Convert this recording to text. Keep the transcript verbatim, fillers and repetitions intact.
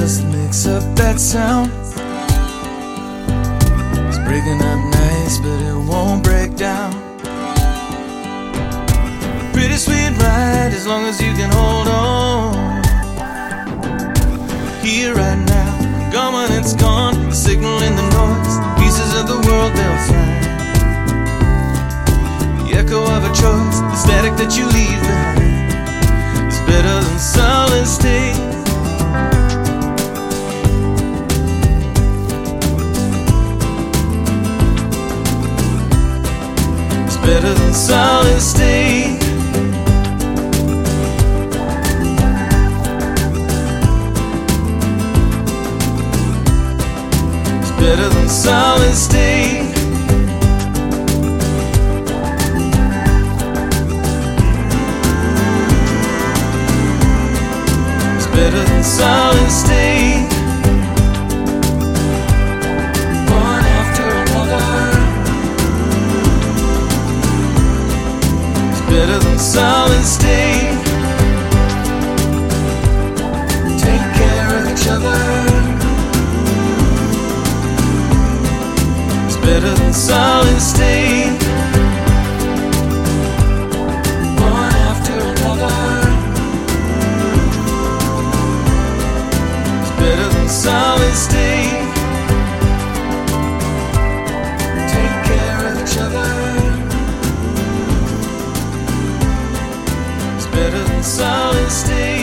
just makes up that sound. It's breaking up nice, but it won't break down. Pretty sweet ride, as long as you can hold on. Here right now, gone when it's gone. The signal in the noise, pieces of the world they'll find. The echo of a choice, the static that you leave behind, is better than solid state. It's better than solid state. It's better than solid state. Better than solid state. One after another. It's better than solid state. Take care of each other. It's better than solid state. One after another. Better than solid state. Take care of each other. It's better than solid state.